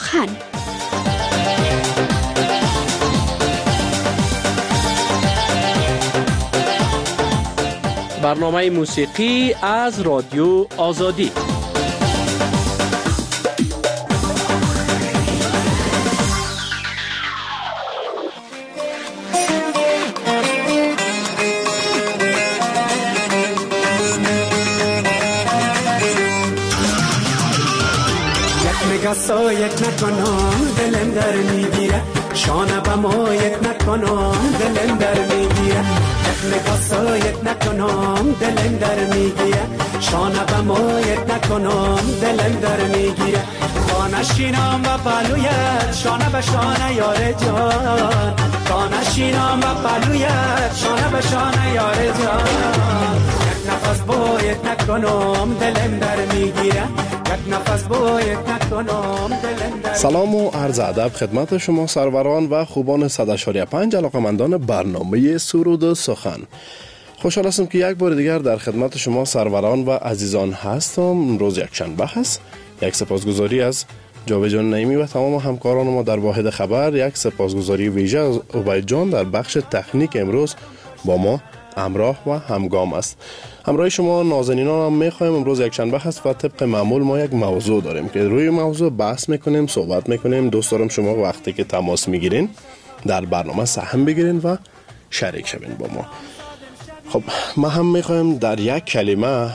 سخن. برنامه موسیقی از رادیو آزادی. یک نکنم دلم در میگیره، شانه به ما یک نکنم دلم در میگیره، یک نگاه یک نکنم دلم در میگیره، شانه به ما یک نکنم دلم در میگیره، خانشینم و پلویت شانه به شانه یار جان، خانشینم و پلویت شانه به شانه یار جان، یک نفس باید نکنم دلم در میگیره، یک نفس باید نکنم دلم در. سلام و عرض ادب خدمت شما سروران و خوبان 100.5 علاقمندان برنامه سرود و سخن. خوشحال هستم که یک بار دیگر در خدمت شما سروران و عزیزان هستم. روز یک شنبه هست. یک سپاسگزاری از جاوید جان نعیمی و تمام همکاران ما در واحد خبر، یک سپاسگزاری ویژه از عبید جان در بخش تکنیک امروز با ما همراه و همگام است. همراه شما نازنینان هم میخوایم. امروز یک شنبه هست و طبق معمول ما یک موضوع داریم که روی موضوع بحث میکنیم، صحبت میکنیم. دوست دارم شما وقتی که تماس میگیرین در برنامه سهم بگیرین و شریک شوین با ما. خب ما هم میخوایم در یک کلمه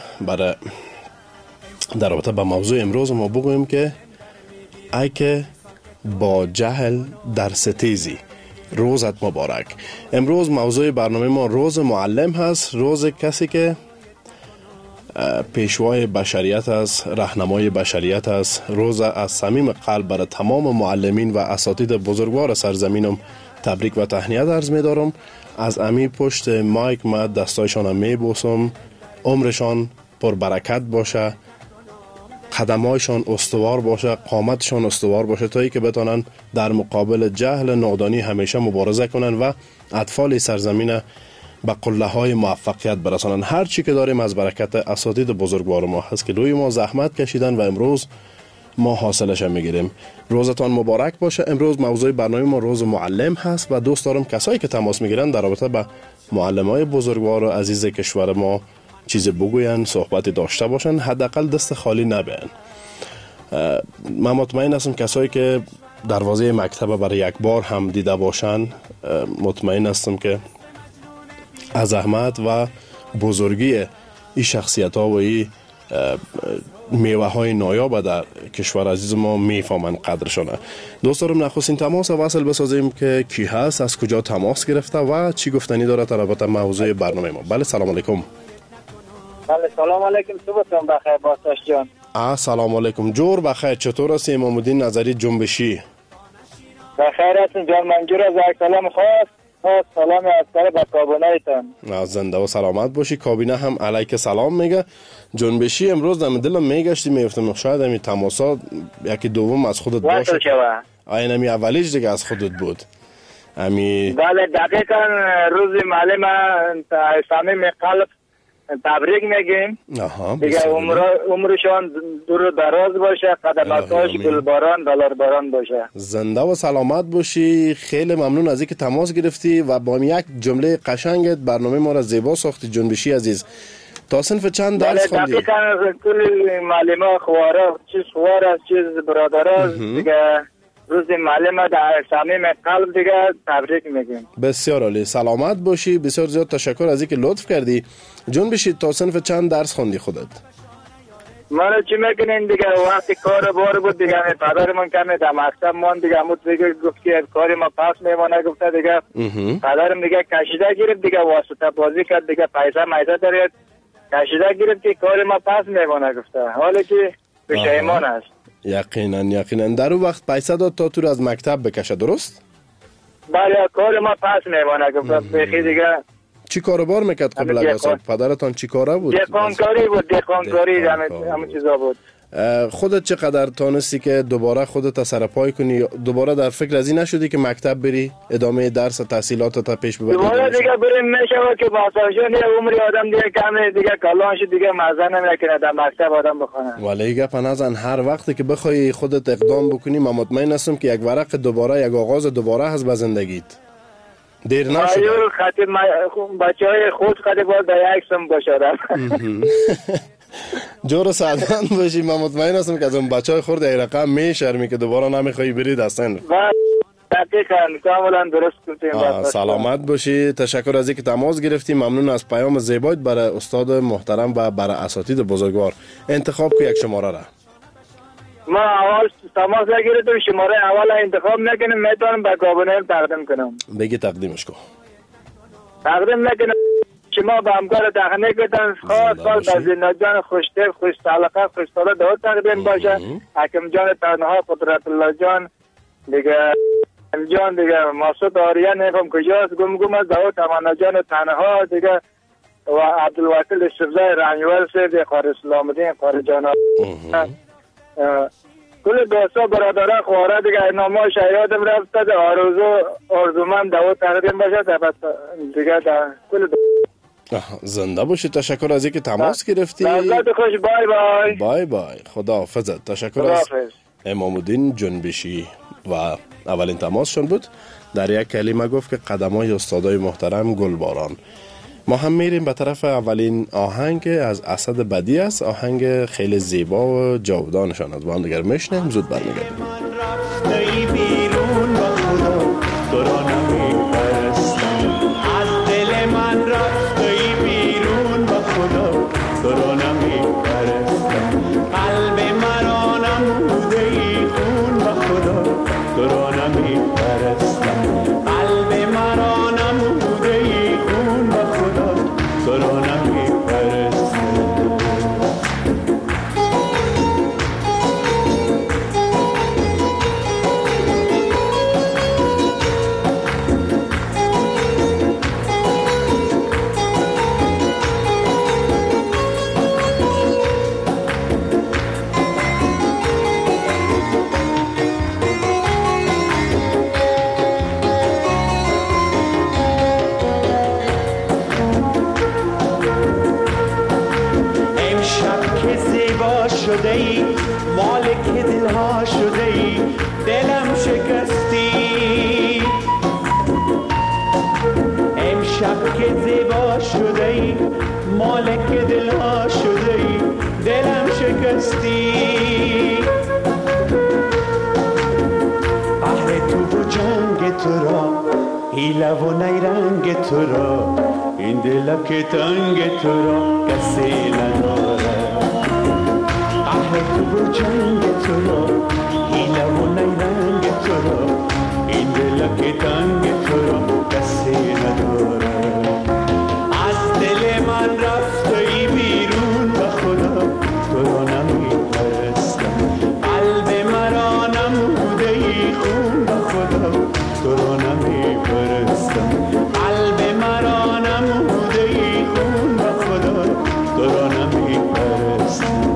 در رابطه با موضوع امروز ما بگویم که ای که با جهل در ستیزی، روزت مبارک. امروز موضوع برنامه ما روز معلم هست، روز کسی که پیشوای بشریت است، راهنمای بشریت است. روز از صمیم قلب برای تمام معلمین و اساتید بزرگوار سرزمینم تبریک و تهنیت عرض می دارم. از امی پشت مایک ما دستایشان می بوسم، عمرشان پر برکت باشه، قدمایشان استوار باشه، قامتشان استوار باشه تا ای که بتانن در مقابل جهل نادانی همیشه مبارزه کنن و اطفال سرزمین به قله های موفقیت برسانن. هر چی که داریم از برکت اساتید بزرگوار ما هست که روی ما زحمت کشیدن و امروز ما حاصلش میگیریم. روزتان مبارک باشه. امروز موضوع برنامه ما روز معلم هست و دوست دارم کسایی که تماس میگیرن در رابطه با معلمای بزرگوار و عزیز کشور ما چیزی بگوین، صحبتی داشته باشن، حداقل دست خالی نبین. من مطمئن هستم کسایی که دروازه مکتب برای یک بار هم دیده باشن، مطمئن هستم که از زحمت و بزرگی این شخصیت ها و این میوه های نایاب در کشور عزیز ما میفهمن قدرشانه. دوست دارم نخستین تماس وصل بسازیم که کی هست، از کجا تماس گرفته و چی گفتنی داره در رابطه موضوع برنامه ما. بله سلام علیکم. بله سلام علیکم. صبحتون بخیر باساش جان. سلام علیکم. جور بخیر. چطور هستی امام الدین نظری جنبشی؟ بخیر هستم جان. منجور از یک سلام خاص سلام از سر به کابینه ایتان. زنده و سلامت باشی. کابینه هم علیک سلام میگه. جنبشی امروز دم دلم میگشتی میفتم شاید همین تماسات یکی دوم از خودت باشه. این همی اولیش دیگه از خودت بود. بله دقیقا روز معلم صمیم قلب تبریک میگیم. دیگه عمرشان دور دراز باشه، قدماتش گلباران دلارباران باشه. زنده و سلامت باشی. خیلی ممنون از اینکه تماس گرفتی و با یک جمله قشنگت برنامه ما را زیبا ساختی. جنبشی عزیز تا صنف چند درس خوندی؟ دقیقاً کل معلم خواره، چیز خوار است، چیز برادر است. دیگه روز معلم در صمیم قلب دیگه تبریک میگیم. بسیار عالی. سلامت باشی. بسیار زیاد تشکر از اینکه لطف کردی. جون بشید تا صنف چند درس خوندی خودت؟ من چی میکنین دیگه وقتی کار بار بود دیگه پدرمون کمی در مکتب من دیگه همون دیگه گفت که کاری ما پاس میمونه گفته دیگه پدرم دیگه کشیده گرفت دیگه واسطه بازی کرد دیگه پیسه میده دارید کشیده گرفت که کاری ما پاس میمونه گفته حالی که پشیمان است. یقینا در اون وقت پیسه داد تا تو رو از مکتب بکشه، درست؟ بله کار ما پاس میمونه گفته بخی دیگه. چی کاروبار میکرد قبل از واسط؟ پدرتان چی کاره بود؟ دهقانکاری بود، دهقانکاری همه چیزا بود. خودت چقدر تانستی که دوباره خودت سرپای کنی؟ دوباره در فکر از این نشدی که مکتب بری ادامه درس تحصیلاتت پیش ببری؟ دوباره دیگه بریم نشود که باساشون یه عمری آدم دیگه کمه دیگه کلانش دیگه مزه نمیکنه در مکتب آدم بخونه. ولی گپ نزن، هر وقتی که بخوای خودت اقدام بکنی من مطمئن هستم که یک ورق دوباره، یک آغاز دوباره هست به زندگیت. دیر نشده. بچهای خود خیلی باید به یک سم باشد. جور سعدان باشی، من مطمئن هستم که از اون بچهای خورد ای رقم میشرمی که دوباره نمیخوای بری دستن. دقیقاً کاملا درست گفتید. سلامت باشی. تشکر از اینکه تماس گرفتی. ممنون از پیام زیبایت برای استاد محترم و برای اساتید بزرگوار. انتخاب کو یک شماره را. ما اول تماس گرفتم، شماره اول انتخاب نکنم، میتونم به کابینه تقدیم کنم. بگی تقدیمش کو. تقدیم نکنم شما به همکار تکنیک بتن خاص به زینا جان خوشتیب، خوش تعلقه، خوش طالع دو تقدیم باشه. حکم جان تنها، قدرت الله جان دیگه، جان دیگه، مسعود آریه نفهم کجاست، گم از داود تمنا جان تنها دیگه و عبدالوکیل شفزای رنجول سید خار اسلام الدین خار جانا، کل دوستا برادران خواره دیگه نامه شهیدم رفته. آرزومند داود تقدیم باشه دیگه کل زنده باشی. تشکر از اینکه تماس گرفتی. لحظت خوش. بای بای. بای بای. خدا حافظت. تشکر از امام الدین جنبشی و اولین تماسشون بود. در یک کلمه گفت که قدمای استادای محترم گلباران. ما هم میریم به طرف اولین آهنگ از اسد بدی است. آهنگ خیلی زیبا و جاودانشان از با هم دیگر میشنیم. زود برمیگردیم. هیله و نیرنگ تو را، این دل که تنگ تو را کسی نداره. آه تو و جنگ تو را، هیله و نیرنگ تو را، این دل که تنگ تو را کسی نداره. از دل من رفته بیرون به خدا، تو را نمیپرستم. قلب مرا نموده ای خون به خدا، تو را نمیپرستم. قلب مرا نموده ای خون به خدا، تو را نمیپرستم.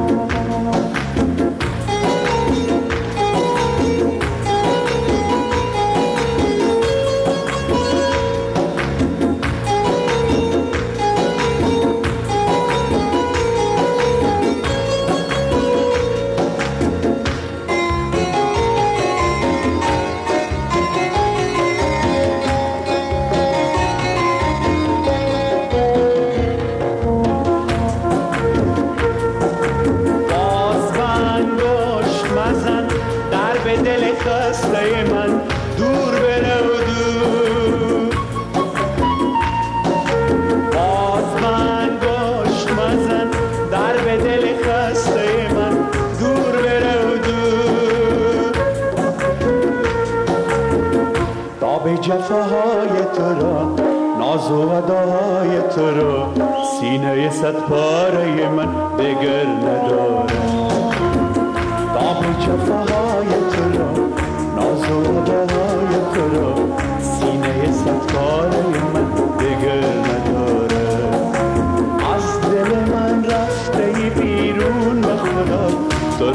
جفاهای تو را، ناز و وداهای تو را، سینه صد پاره من دگر نداره. تاب جفاهای تو را، ناز و وداهای تو را، سینه صد پاره من دگر نداره. از دل من رفته بیرون به خدا، تو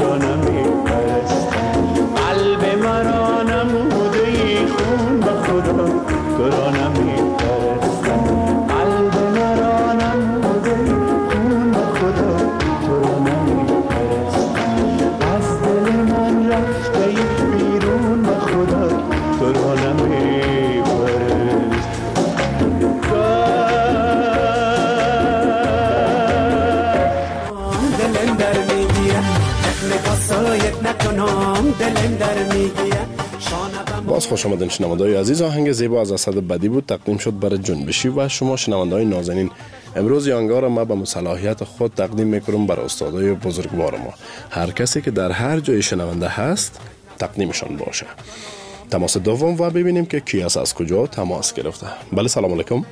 باز خوش آمدین شنونده‌های عزیز. آهنگ زیبا از اسد بدی بود، تقدیم شد برای جنبشی و شما شنونده‌های نازنین. امروز یانگار ما به صلاحیت خود تقدیم میکنم برای استادای بزرگوار ما. هر کسی که در هر جای شنونده هست تقدیمشان باشه. تماس دوم و ببینیم که کی است، از کجا تماس گرفته. بله سلام علیکم.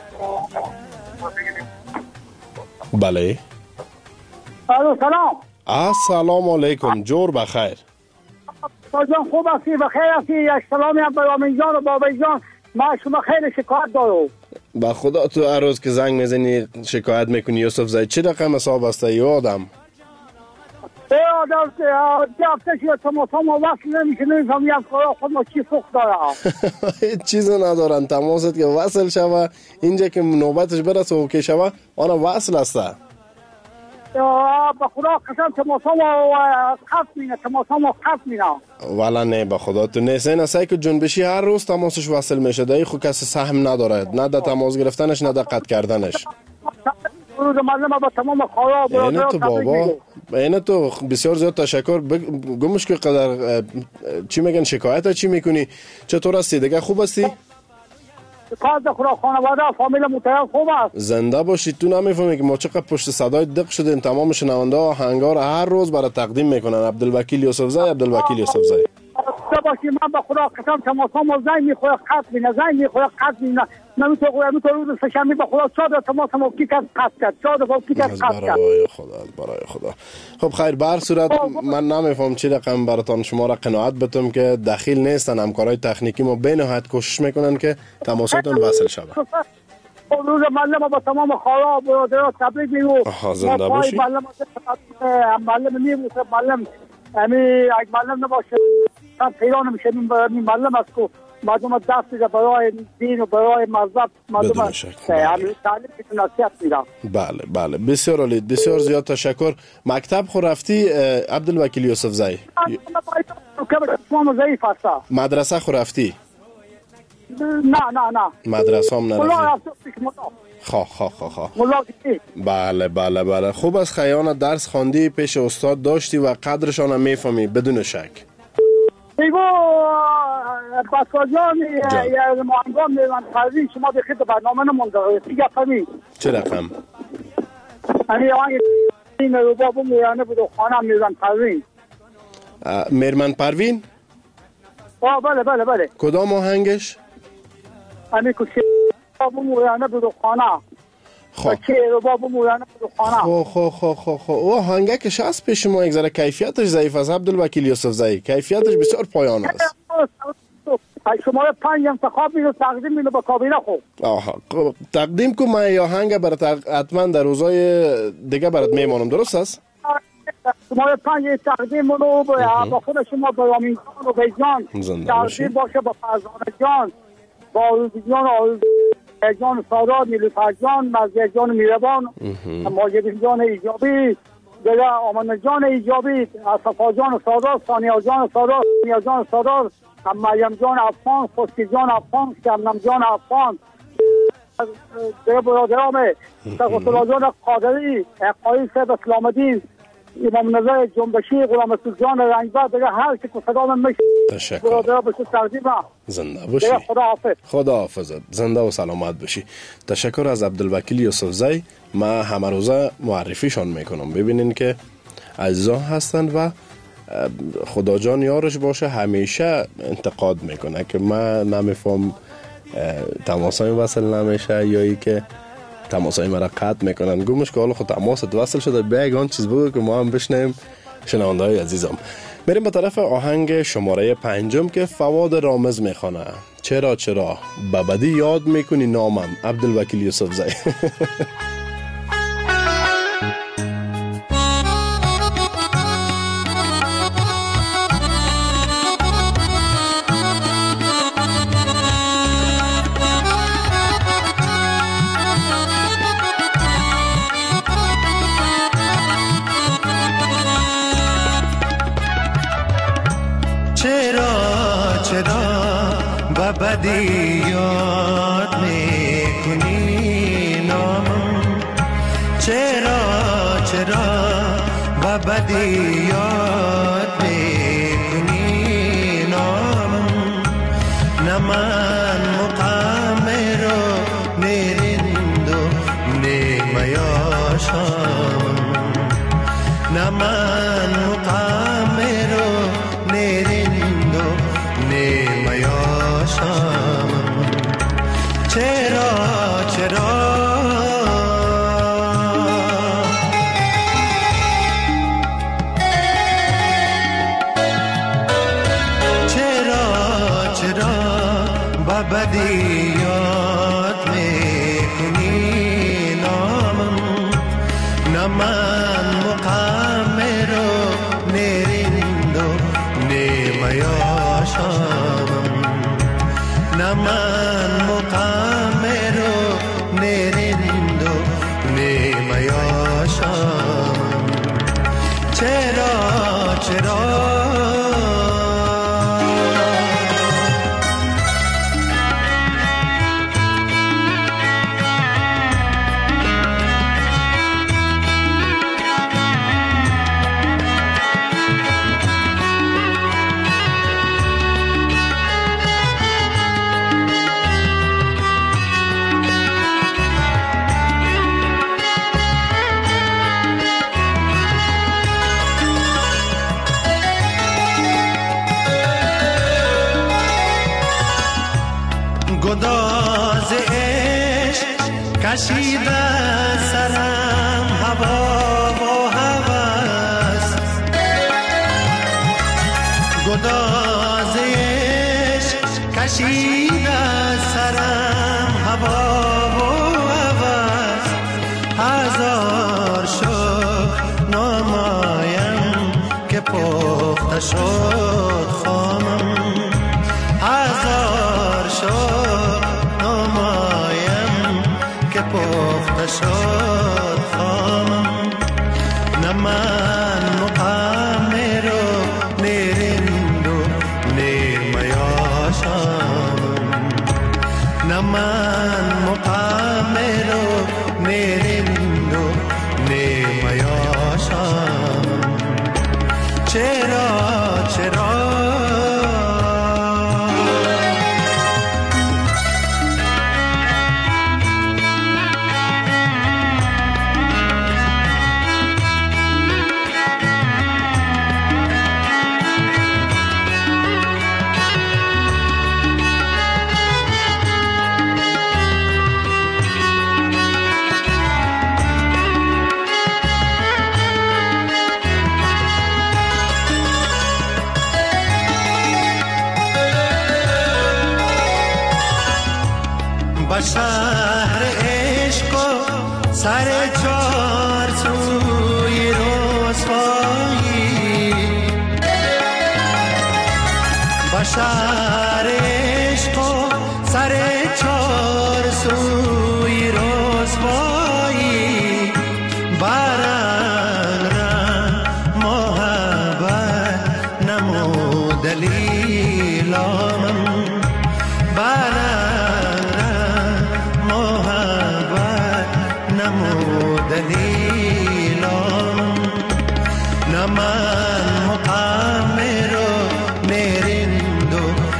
بله سلام. السلام علیکم. جور بخیر. جان خوب هستی؟ بخیر هستی؟ یک سلامی هم برای امین جان و بابای جان. ما شما خیلی شکایت دارم. با خدا تو هر روز که زنگ میزنی شکایت میکنی یوسف زاید. چی رقم حساب است ای آدم؟ ای آدم جفته که تماسا ما وصل نمیشه، نمیفهمی از خود ما چی فوق داره. هیچ چیز ندارن. تماست که وصل شوه اینجا که نوبتش برسه و که شوه آنها وصل است. به خدا قسم تماسا ما خط مینه، تماسا ما خط مینه. والا نه به خدا تو نیست. این است که جنبشی هر روز تماسش وصل میشه. دایی خود کسی سهم نداره، نه در تماس گرفتنش نه در قطع کردنش. روز معلم با تمام خواهی اینه تو بابا، اینه تو بسیار زیاد تشکر. گمش که قدر چی میگن شکایت چی میکنی؟ چطور هستی؟ دیگه خوب هستی؟ کاز خدا خانواده فامیل متعال خوب است. زنده باشید. تو نمیفهمی که ما چقدر پشت صدای دق شدیم. تمام شنونده ها آهنگار هر روز برای تقدیم میکنن. عبدالوکیل یوسف زای، عبدالوکیل یوسف زای. باشی من به خدا قسم تماسا ما زنگ میخواه خط بینه، زنگ میخواه خط بینه. نمیتونه روز سشنبه به خدا چاد تماسا ما کی کرد خط کرد، چاد با کی کرد خط کرد. برای خدا، برای خدا. خب خیر، بر صورت من نمیفهم چی رقم براتون شما را قناعت بتم که دخیل نیستن. همکارای تکنیکی ما به نهایت کوشش میکنن که تماساتون وصل شود. روز معلم با تمام خواهرها برادرها تبریک میگو. زنده باشی. معلم میموسه، معلم اگه معلم نباشه پیران میشه. این معلم است که مردم دست میده برای دین و برای مذهب، مردم تعلیم که نصیحت میده. بله بله، بسیار عالی، بسیار زیاد تشکر. مکتب خو رفتی عبدالوکیل یوسف زای؟ مدرسه خو رفتی؟ نه مدرسه هم نرفتی؟ خواه بله بله بله. خوب از خیانه درس خواندی، پیش استاد داشتی و قدرشان هم میفهمی بدون شک. ایگو بسکا جان مهنگان میرن پروین شما بخید برنامه نمونده دیگه فهمی چه رقم؟ این روبابو میرانه بود و خانه میرن پروین. میرمن پروین؟ بله. کدام آهنگش؟ همی کسی بابو میرانه بود و خانه. او آهنگه که شست پیش ما یک ذره کیفیتش ضعیف است. عبدالوکیل یوسف زایی کیفیتش بسیار پایان است. شما 5 انتخاب میدو تقدیم میدو با کابینه خوب. تقدیم که من آهنگ برات حتما در روزای دیگه برات میمانم، درست است؟ شما 5 تقدیم رو با خود شما با امین جان و بیجان تقدیم باشه، با فرزانه جان، با آروزی جان جان سادات، نیلوفر جان، مزید جان میربان، ماجد جان ایجابی، دیگه آمن جان ایجابی، صفا جان سادات، ثانیه جان سادات، ثانیه جان سادات، مریم جان افغان، خسکی جان افغان، شبنم جان افغان، دیگه برادرامه سقوطلا جان قادری، اقایی سید اسلام الدین، امام نظر جنبشی، غلام رسول جان رنگبر، دیگه هر که صدام میشه تشکر. برادرها بشه تقدیم. زنده باشی. خدا حافظت. زنده و سلامت باشی. تشکر از عبدالوکیل یوسف زای. ما همه روزه معرفیشان میکنم. ببینین که عزیزان هستند و خدا جان یارش باشه. همیشه انتقاد میکنه که من نمیفهم تماسای وصل نمیشه یا ای که تماسای مرا قطع میکنن. گمش که حالا خود تماست وصل شده، بیگ آن چیز بگو که ما هم بشنیم. شنونده های عزیزم بریم به طرف آهنگ شماره 5 که فواد رامز میخوانه. چرا ببدی یاد میکنی نامم، عبدالوکیل یوسف زای. بدی یاد میکنی نامم، چرا بدی یاد میکنی نامم، نیمیاشم نه من مقامر و نیرند و نیمیاشم چرا بدیات میکنی نامم نه من مقامر و نیرند و نیمیاشم نه من مقامر و نیرند و نیمیاشم چرا گداز عشق کشیده سرم هوا و هوس گداز عشق کشیده سرم هوا و هوس هزار شکر نمایم که پخته شد خامم هزار شکر نمایم که پخته شد خامم نه من مقامر و نیرند و نیمیاشم نه من مقامر و نیرند و نیمیاشم چرا به شهر عشق و سر چار سوی رسوایی به شهر عشق و سر چار سوی رسوایی برنگ رنگ محبت نمود لیلامم دلیلم نه من مقامر و نیرند و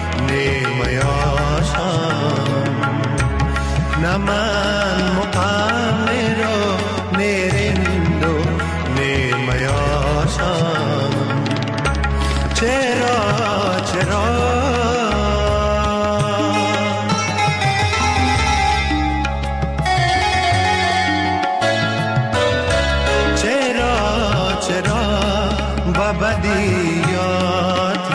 نیمیاشم نه من مقامر و نیرند و نیمیاشم چرا بدیات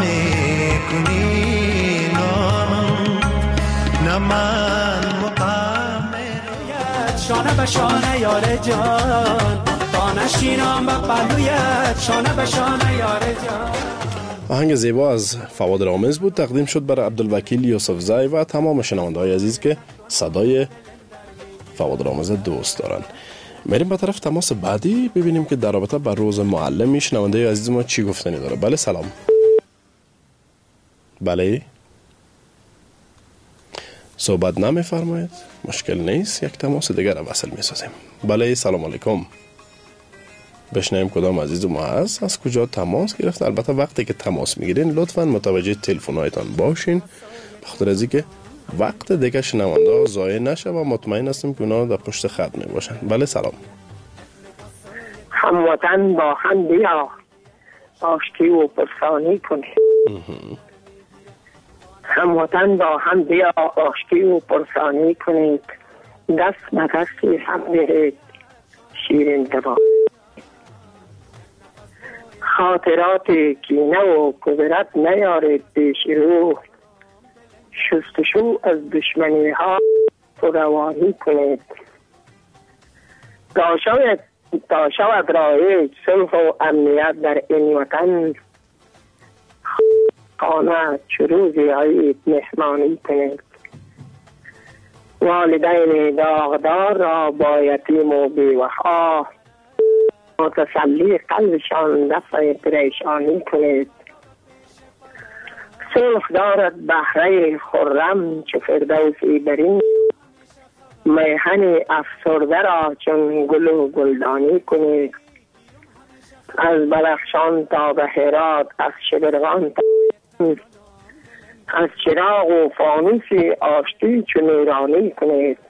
میکنی نامم نه من مقامر شانه به شانه یار جان تا نشینم به پهلویت شانه به شانه یار جان. آهنگ زیبا از فواد رامز بود، تقدیم شد برای عبدالوکیل یوسفزی و تمام شنونده‌های عزیز که صدای فواد رامز دوست دارن. میریم به طرف تماس بعدی ببینیم که در رابطه با روز معلم شنونده عزیز ما چی گفتنی داره. بله سلام. بله صحبت نمیفرمایید، مشکل نیست، یک تماس دیگر را وصل میسازیم. بله سلام علیکم. بشنویم کدام عزیز ما هست، از کجا تماس گرفت. البته وقتی که تماس میگیرین لطفاً متوجه تلفن‌هایتان باشین، بخاطر از اینکه وقت دیگه شنونده ها ضایع نشه و مطمئن هستیم که اونا در پشت خط می باشن. بله سلام. هموطن با هم بیا آشتی و پرسانی کنید. هموطن با هم بیا آشتی و پرسانی کنید، دست به دستی هم برید شیرین دبا. خاطرات کینه و کدرت نیارید پیش رو، شستشو از دشمنی ها روانی کنید. تا شود رایج صلح و امنیت در این وطن، خانه چه روزی آیید مهمانی کنید. والدین داغدار را با یتیم و بیوفا، متسلی قلبشان دفع پریشانی کنید. صلح دارد بهره خرم چه فردوسی برین، میهن افسرده را چون گل و گلدانی کنید. از بدخشان تا به هرات، از شبرغان تا از چراغ و فانوسی آشتی چون نورانی کنید.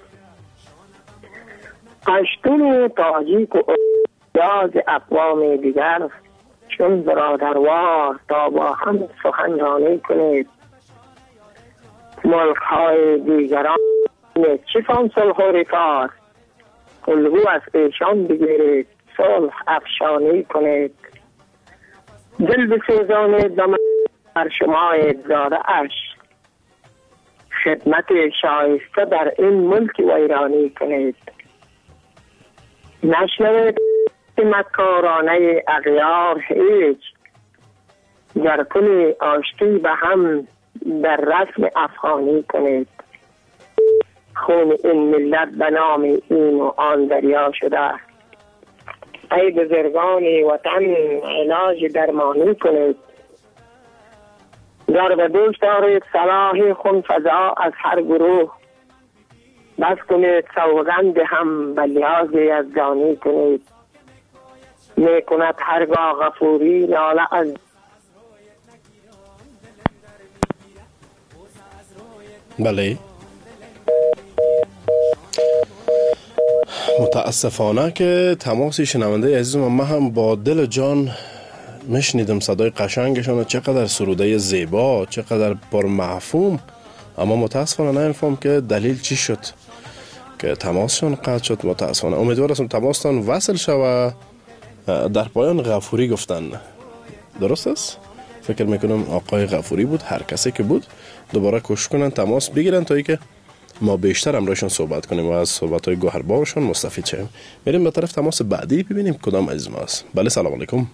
پشتون و تاجیک و یاز اقوام دیگر چون برادروار تا با هم سخنرانی کنید. ملک های دیگران چیفان صلح و رفاق، الگو از ایشان بگیرید صلح افشانی کنید. دل بسوزانید بر شما زاده اش، خدمت شایسته در این ملک ویرانی کنید. نشنوید مکارانه اغیار هیچ، در کل آشتی به هم در رسم افغانی کنید. خون این ملت به نام این و آن دریا شده، ای بزرگان وطن علاج درمانی کنید. در به دوش دارید صلاح خون فضا از هر گروه، بس کنید سوگند هم به لیاز یزدانی کنید. می کند هرگاه غفوری لاله از بله. متاسفانه که تماسی شنونده عزیزم ما هم با دل و جان میشنیدم صدای قشنگشون، چقدر سروده زیبا، چقدر پرمفهوم، اما متاسفانه نمیفهم که دلیل چی شد که تماسشون قطع شد. متاسفانه امیدوار هستم تماستان وصل شوه. در پایان غفوری گفتن، درست است؟ فکر میکنم آقای غفوری بود. هر کسی که بود دوباره کوشش کنن تماس بگیرن تا ای که ما بیشتر امروزشون صحبت کنیم و از صحبت‌های گوهربارشون مستفید شیم. میریم به طرف تماس بعدی ببینیم کدام عزیز ماست. بله سلام علیکم.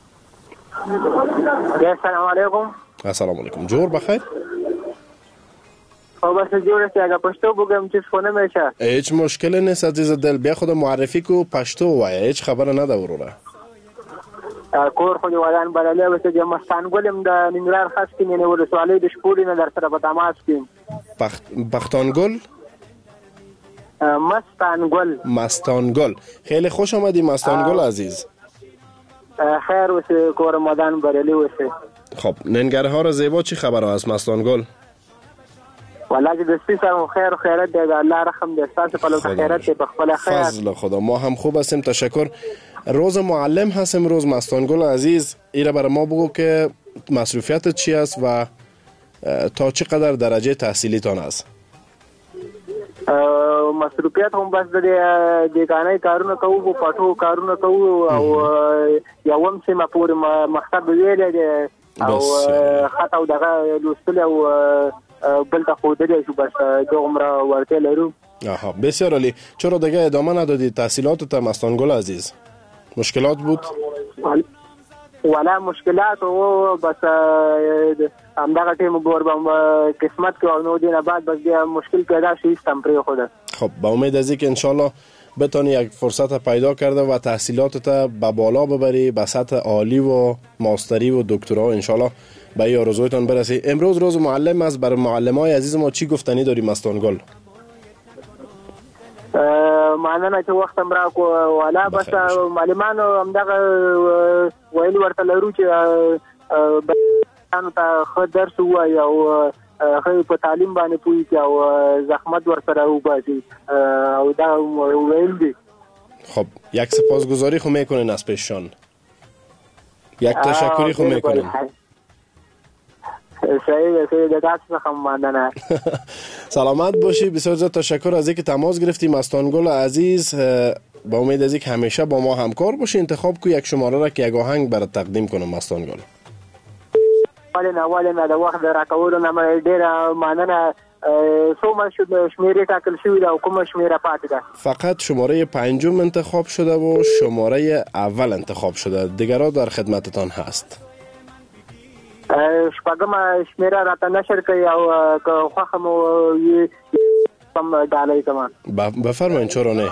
سلام علیکم. السلام علیکم. جور بخیر. بس جور است. اگه پشتو بگم چیز خونه میشه. هیچ مشکل نیست عزیز دل. بیا خود معرفی کو پشتو وای. هیچ خبر نده وروره. کور خو ودان بدلې وسه د مستانګولم د ننګرهار خاص کې نه ولسوالۍ د شپوري نه در سره په تماس کې. پختانگل؟ مستانگل. خیلی خوش آمدی مستانگل عزیز. خیر وسه کور مدان بریلی وسه. خب ننگرهار زیبا چی خبر است مستانگل؟ والله د سپیس خیر و خیرت دی، الله رحم دې تاسو په لور خیرت په خپل خیر. فضل خدا. ما هم خوب هستیم تشکر. روز معلم هست امروز مستانگل عزیز. ایره برای ما بگو که مصروفیت چی است و تا چقدر درجه تحصیلیتان است؟ مصروفیت هم بس د دیگانه کارونه کوو، پټو کارونه کوو او یوم سیمه پورې مکتب ویل دی او خطا او دغه لوستل او بل ته خودلی شو بس دومره ورته لرو. آها بسیار عالی. چرا دیگه ادامه ندادی تحصیلاتت مستانگل عزیز؟ مشکلات بود؟ ولا مشکلات و بس همدغه ټیم ګوربم قسمت کې او نو دینه بعد بس بیا مشکل پیدا شي استم پرې خود. خب با امید از اینکه انشالله بتونی یک فرصت پیدا کرده و تحصیلاتت به بالا ببری به سطح عالی و ماستری و دکترا انشالله به این آرزویتان برسی. امروز روز معلم است. برای معلمای عزیز ما چی گفتنی داری مستانگل؟ معنی چې وخت هم را کو والا بس معلمان هم دغه ویل ورته لرو چې بانو ته خو درس وایي او خو په تعلیم باندې پوي کې او زحمت ورسره وباسي او دا ویل دي. خب یک سپاسگزاری خو میکنین از پیششان، یک تشکری خو میکنین. صحیح دست خماندنه. سلامت باشی. بسیار زیاد تشکر از اینکه تماس گرفتیم. مستانگل عزیز، با امید از اینکه همیشه با ما همکار باشی. انتخاب کو یک شماره را که یک آهنگ برات تقدیم کنم مستانگل. اولین د وخت راکولو نه ډیره مننه. څومره شمیرې ټاکل شوې ده او کومه شمیره پاتې ده؟ فقط شماره 5 انتخاب شده و شماره اول انتخاب شده، دیگرها در خدمتتان هست. شپږم شمیره راته نشر کوي او که خوښه مو یې سم ډالۍ کوم. بفرمایئ. چرا نه؟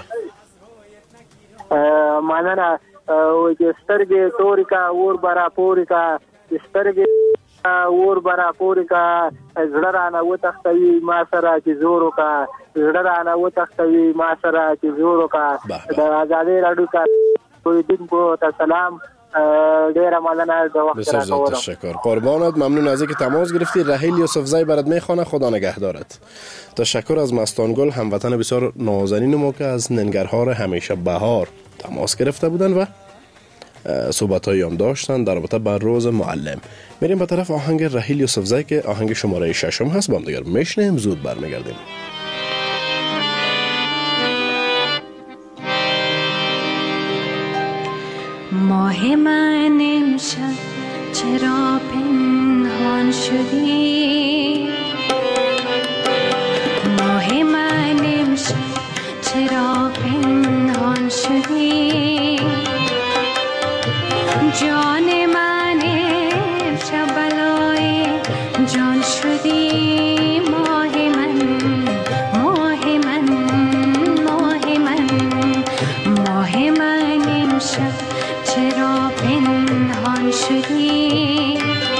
مننه. چې سترګې تورې کا اور برا پورې کا، سترګې اور برا پورې کا، زړه رانه وتښتوي ما سره چې زور وکړه، زړه رانه وتښتوي ما سره چې زور وکړه. د ازادۍ راډیو کاروونکو ته سلام. ډیره مننه د وخت بسیار زیاد تشکر. قربانت. ممنون از اینکه تماس گرفتی. رحیل یوسفزی برات میخوانه. خدا نگهدارت. تشکر از مستانگل، هموطن بسیار نازنین ما که از ننگرهار همیشه بهار تماس گرفته بودن و صحبتایی هم داشتن در رابطه با روز معلم. میریم به طرف آهنگ رحیل یوسفزی که آهنگ شماره 6 هست. با هم دیگر میشنیم. زود برمیگردیم. ماه من امشب چرا پنهان شدی؟ ماه من امشب چرا پنهان شدی؟ جان من امشب بلای جان شدی. ماه من ماه من ماه من ماه من امشب چرا پنهان شدی؟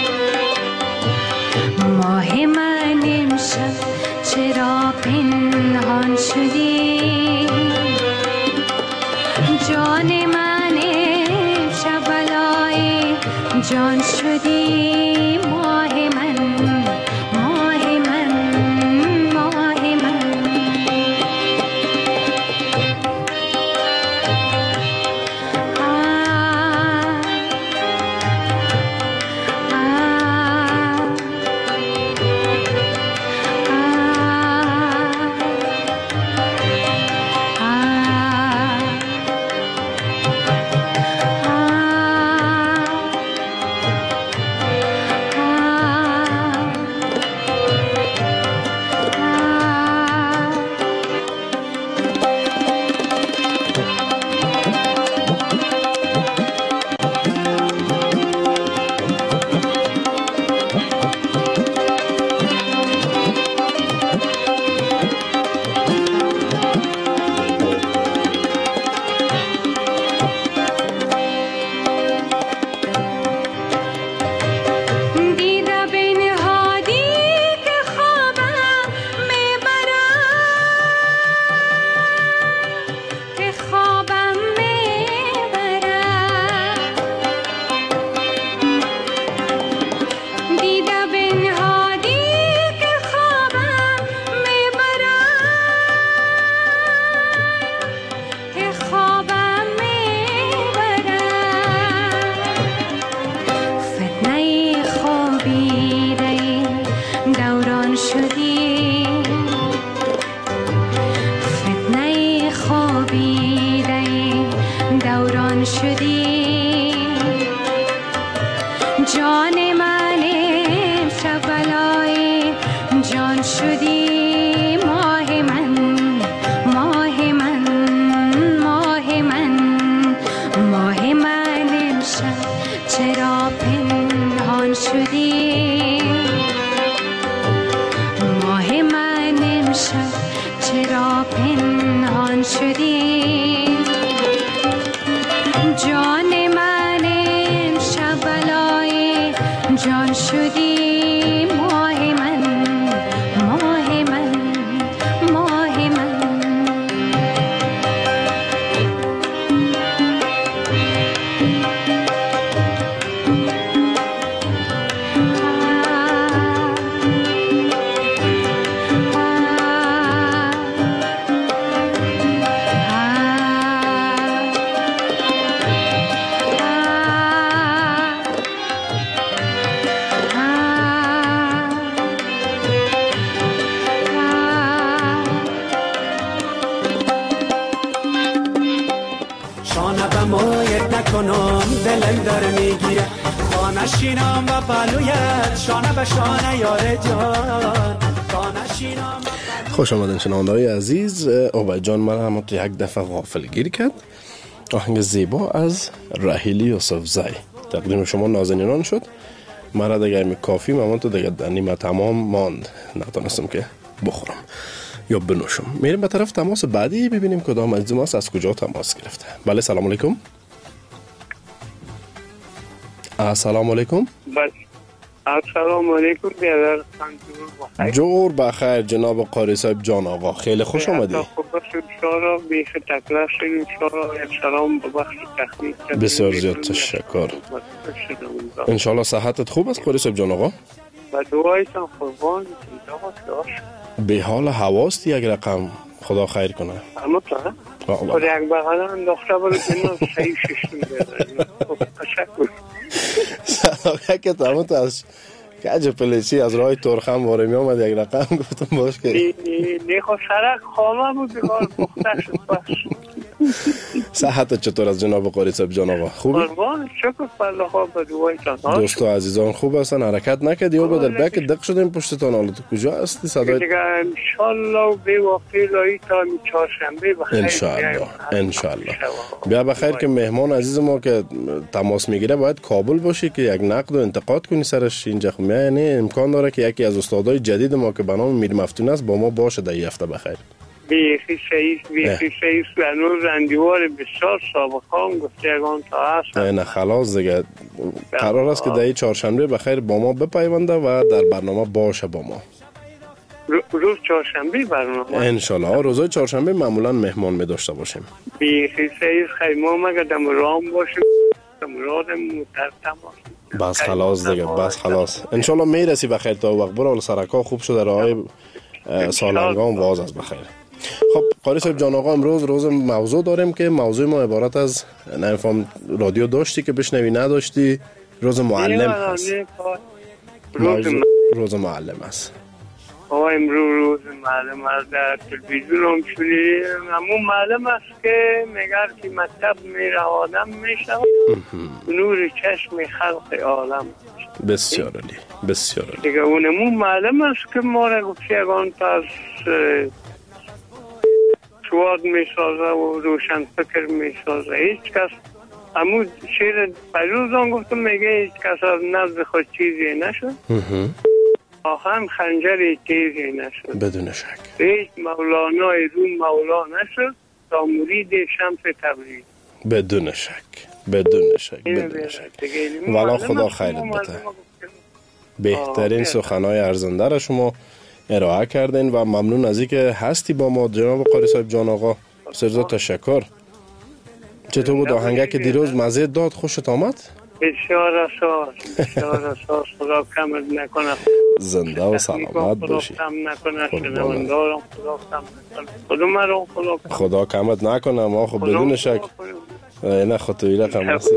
ماه من امشب چرا پنهان شدی؟ جان من امشب بلای جان شدی. ماه من ماه من ماه من شانه به مویت نکنم دلم در میگیره خانه شینم و پلویت شانه به شانه یار جان خانه شینم. خوش آمدین شنونده‌های عزیز. عبید جان مرا هم یک دفعه غافلگیر کرد. آهنگ زیبا از راحیلی یوسفزی تقدیم شما نازنینان شد. مرا دیگه کافی مامان تو دیگه نیمه تمام ماند، نتونستم که بخورم یا بنوشم. میریم به طرف تماس بعدی ببینیم کدام عزیز ماست از کجا تماس گرفته. بله سلام علیکم. السلام علیکم. السلام علیکم بیادر خانجور جور بخیر جناب قاری صاحب جان آقا، خیلی خوش آمدی. خوب باشید شارا بیخ تکرار شدیم شارا سلام به بخش تخمیق. بسیار زیاد تشکر. انشالله صحتت خوب است قاری صاحب جان آقا؟ با دعایتان قربان به حال هواست یک رقم خدا خیر کنه. اما تو خود یک بغل انداخته برو بینم صحیح ششتون بیادر تشکر. که تمام تو از کج پلیسی از راه ترخم واره می آمد یک رقم گفتم باش که نیخو سرک خامه بود بگار پخته شد باش. صحت چطور از جناب قاری صاحب جان آقا؟ خوبی؟ قربان شکر فرلا خواب به دوایتان. دوست و عزیزان خوب هستن؟ حرکت نکردی یا بدر بک دق شدیم پشتتان. حالا تو کجا هستی؟ صدای دیگه انشالله به وقتی لایی تا چهارشنبه بخیر. انشالله بیا بخیر که مهمان عزیز ما که تماس میگیره باید کابل باشی که یک نقد و انتقاد کنی سرش. اینجا خب یعنی امکان داره که یکی از استادای جدید ما که به نام میر مفتون است با ما باشه در این هفته. بخیر بیخی سعیس بنور رندیوار بسیار سابقا هم گفته یکان تا هست. نه خلاص دیگه قرار است که در این چهارشنبه بخیر با ما بپیونده و در برنامه باشه با ما. روز چهارشنبه برنامه انشالله روزای چهارشنبه معمولا مهمان می داشته باشیم. بیخی سعیس خیلی ما مگه دم رام باشیم مرادم مترتم باشیم. بس خلاص دیگه بس خلاص انشالله میرسی بخیر تا وقت برو. سرکا خوب شده راه سالنگام واز است بخیر. خب قاری صاحب جان آقا امروز روز موضوع داریم که موضوع ما عبارت از نمیفهم رادیو داشتی که بشنوی نداشتی. روز معلم هست. روز معلم است. امروز روز معلم است. در تلویزیون هم شنیدیم همون معلم است که میگر که مکتب میره آدم میشه نور چشم خلق عالم. بسیار عالی بسیار عالی. دیگه اونمون معلم است که ما را گفتی اگان پس سواد می سازه و روشن فکر می سازه. هیچ کس همون شیر پیروزان گفتم میگه هیچ کس از نزد خود چیزی نشد آخرم خنجری تیزی نشد. بدون شک هیچ مولانای روم مولا نشد تا مرید شمس تبریز. بدون شک بدون شک بدون شک. والا خدا خیرت بده. بهترین سخنهای ارزنده را شما ارائه کردین و ممنون از اینکه هستی با ما جناب قاری صاحب جان آقا. سرزا تشکر. چطور بود آهنگه که دیروز مزه داد؟ خوشت آمد؟ بسیار اساس خدا کمت نکنه. زنده و سلامت باشی. خدا کمت نکنه. ما خب بدون شک نه خطوی رقم هستی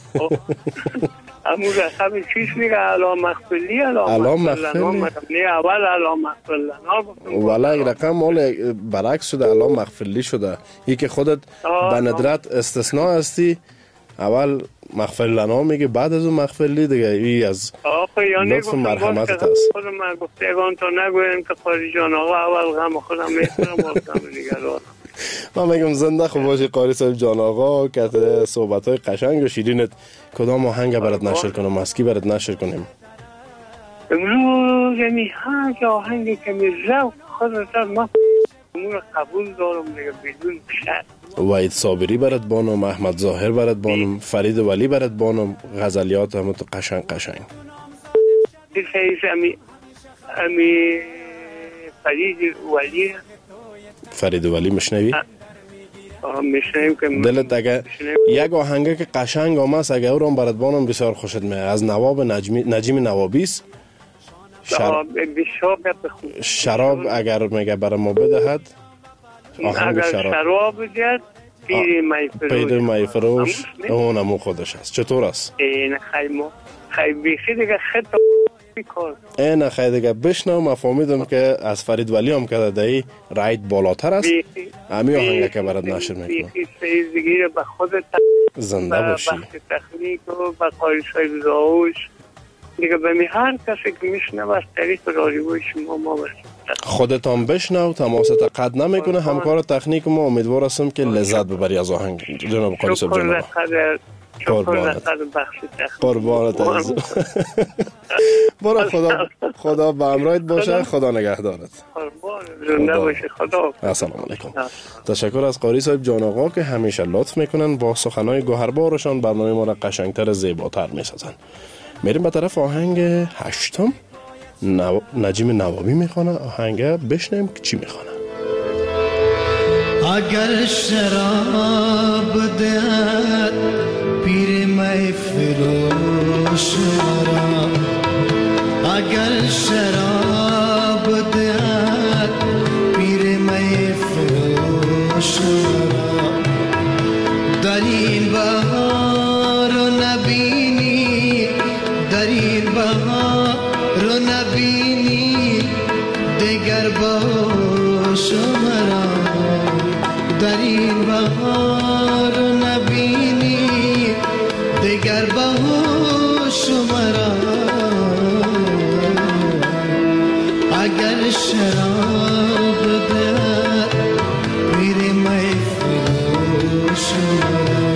امو رقم چیز میگه علام مخفلی علام مخفلی نه اول علام مخفلی ولی یک رقم مال برعکس شده علام مخفلی شده. ای که خودت به ندرت استثناء هستی. اول مغفر لنا میگه بعد از اون مغفرلی دیگه. ای از لطف مرحمتت هست. خودم من گفته اگان تا نگویم که قاری جان آقا اول غم خودم میکنم و غم دیگران. من میگم زنده خوب باشی قاری صاحب جان آقا که صحبت های قشنگ و شیرینت کدام آهنگ برات نشر کنم مسکی برات نشر کنیم امروز؟ یعنی ها آهنگی که میزو خودت ما امور قبول دارم دیگه بدون شرط. وحید صابری برات بانم، احمد ظاهر برات بانم، فرید ولی برات بانم. غزلیات هم تو قشنگ امی فرید ولی مشنوی؟ میشنویم که دلت اگه یک آهنگه که قشنگ آمد اگه او رو برات بانم بسیار خوشت میاد. از نواب نجیم نوابیست شراب اگر میگه برای ما بدهد آهنگ شراب بدهد پیر می فروش اونمو خودش هست. چطور است؟ این خیلی بیخی دیگه خط این خیلی دیگه بشنو. ما فهمیدم که از فرید ولی هم که دایی رایت بالاتر است. امی آهنگه که برات نشر میکنم. سیز دیگه به خودت زنده باشی. بخش تکنیک و به قایش های بزاوش دیگه به هر کسی که میشنه از طریق رادیوی شما ما خودتان بشنو. تماست قد نمیکنه. همکار تکنیک ما امیدوار هستم که لذت ببری از آهنگ. جناب قاری صاحب جناب قربانت عزیز. برو خدا به امرایت باشه. خدا نگهدارت. السلام علیکم. تشکر از قاری صاحب جان آقا که همیشه لطف میکنن با سخنای گوهربارشان برنامه ما را قشنگتر زیباتر میسازن. میریم به طرف آهنگ هشتم. نجیم نوابی میخوانه. آهنگ بشنیم که چی میخوانه. اگر شراب دهد پیر می فروش مرا، اگر شراب دهد پیر می فروش مرا، در این بهار نبینی، در این بهار نبینی دیگر باش مرا، در این بهار نبینی دیگر باش مرا، اگر شراب دهد پیر می فروش مرا.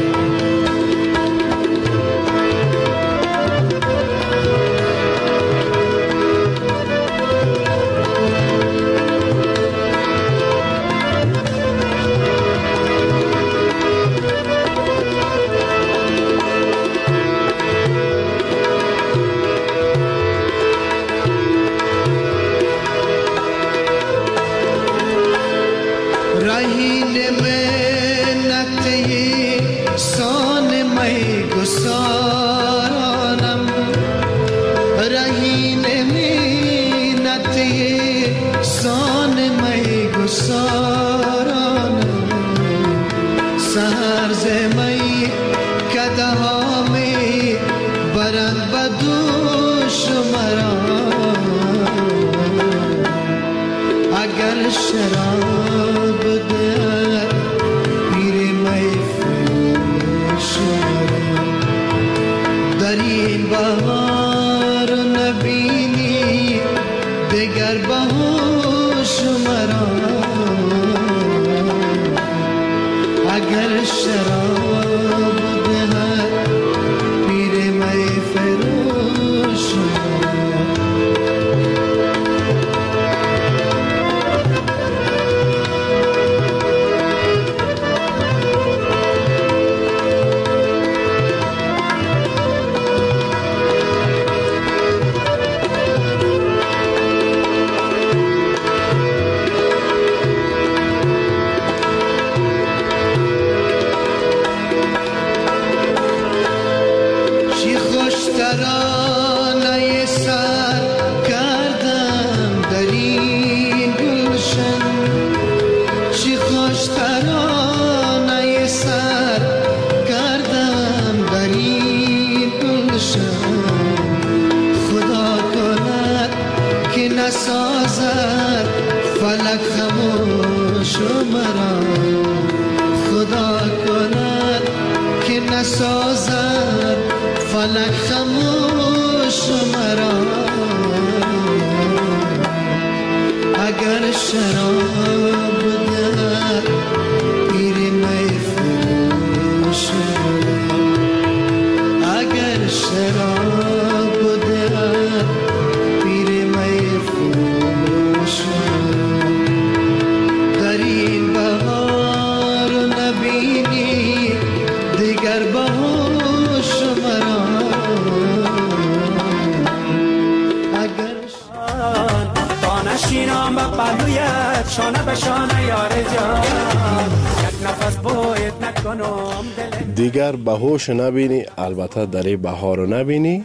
دیگر به هوش نبینی، البته در بهار رو نبینی،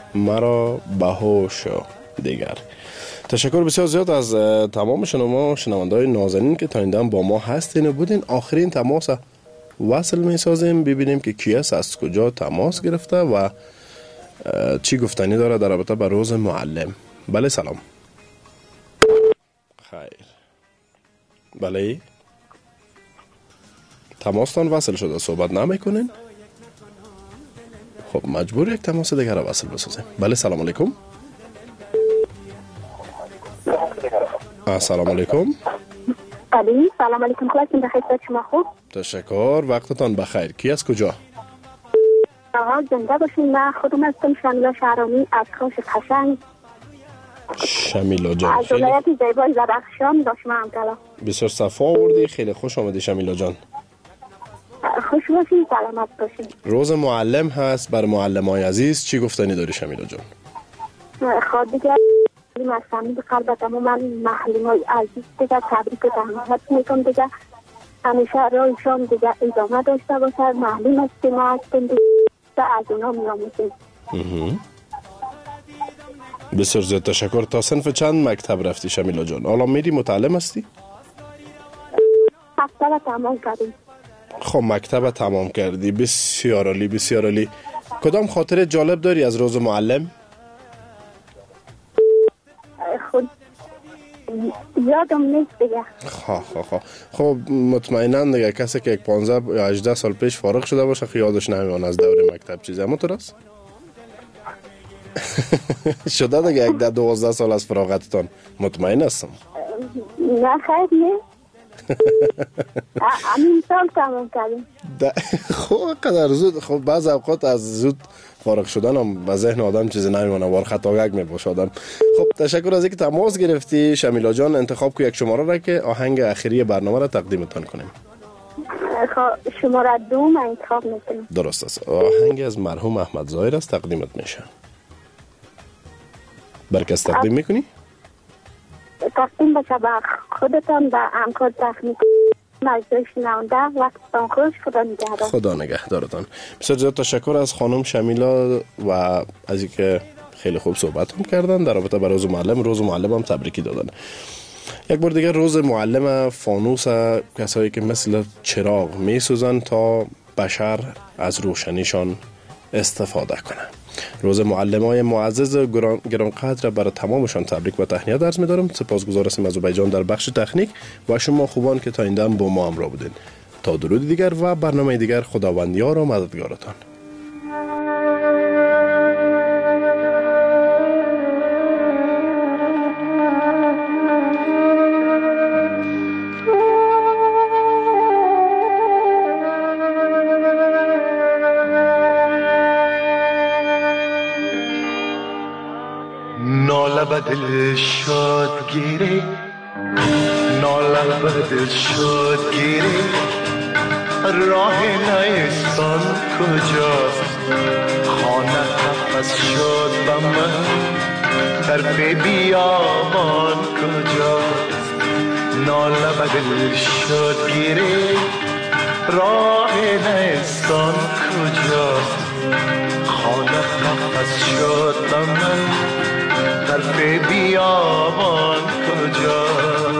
مرا به هوش دیگر. تشکر بسیار زیاد از تمام شما شنونده‌های نازنین که تا این دم با ما هستین و بودین. آخرین تماس وصل می سازیم ببینیم که کی است، از کجا تماس گرفته و چی گفتنی داره در رابطه با روز معلم؟ بله سلام. خیر. بله تماستان وصل شده، صحبت نمیکنین؟ خب مجبور یک تماس دیگر را وصل بسازیم. بله سلام علیکم. سلام علیکم. بله سلام علیکم. کلاکین بخیر شما خوب؟ تشکر، وقتتان بخیر. کی از کجا؟ آقا زنده باشین. من خودم هستم شمیلا شهرامی از خوش قشنگ. شمیلا جان از ولایت زیبای زرافشان داشتم کلا. بسیار صفا آوردی، خیلی خوش آمدی شمیلا جان. خوش باشین، سلامت باشین. روز معلم هست، بر معلمای عزیز چی گفتنی داری شمیلا جان؟ خود دیگه از صمیم قلب تمام معلمای عزیز دیگه تبریک و تهنیت میکنم دیگه. همیشه راهشان دیگه ادامه داشته باشه. معلم است ما هستیم دیگه، از اونا میاموزیم. بسیار زیاد تشکر. تا صنف چند مکتب رفتی شمیلا جان؟ حالا میری متعلم هستی؟ مکتب تمام کردیم. خب مکتب تمام کردی، بسیار عالی بسیار عالی. کدام خاطره جالب داری از روز معلم؟ خود یادم نیست دیگه. خب مطمئنا دیگه کسی که 15 یا 18 سال پیش فارغ شده باشه یادش نمیمونه از دور مکتب چیزی. اما تو راست شده دیگه 12 سال از فراغتتان؟ مطمئن هستم. نه خیر نه. همین سال تمام کردیم. خب قدر زود. خب بعض اوقات از زود فارغ شدن هم به ذهن آدم چیزی نمیمونه، وار خطاگک میباشه آدم. خب تشکر از اینکه تماس گرفتی شمیلا جان. انتخاب کو یک شماره را که آهنگ اخیری برنامه را تقدیمتان کنیم. خب شماره 2 من انتخاب میکنم. درست است. آهنگ از مرحوم احمد ظاهر است، تقدیمت میشه. برکس تقدیم میکنی؟ تقدیم بشه به خودتان و همکار تکنیک مجلس نونده. وقتتان خوش. خدا نگهدار. خدا نگهدارتان. بسیار زیاد تشکر از خانم شمیلا و از اینکه خیلی خوب صحبت هم کردن در رابطه با روز معلم. روز معلم هم تبریکی دادن. یک بار دیگر روز معلم فانوس، کسایی که مثل چراغ می سوزن تا بشر از روشنیشان استفاده کنه. روز معلمای معزز گرانقدر برای تمامشان تبریک و تهنیت عرض می‌دارم. سپاسگزار هستیم از عبیجان در بخش تکنیک و شما خوبان که تا این دم با ما همراه بودین. تا درود دیگر و برنامه دیگر، خداوندیار و مددگارتان. ناله به دل شد گیری، ناله به دل شد گیری، راه نیستان کجاست؟ خانه قفس شد به من، طرف بیابان کجاست؟ ناله به دل شد گیری، راه نیستان کجاست؟ خانه قفس شد به من، طرف بیابان کجاست؟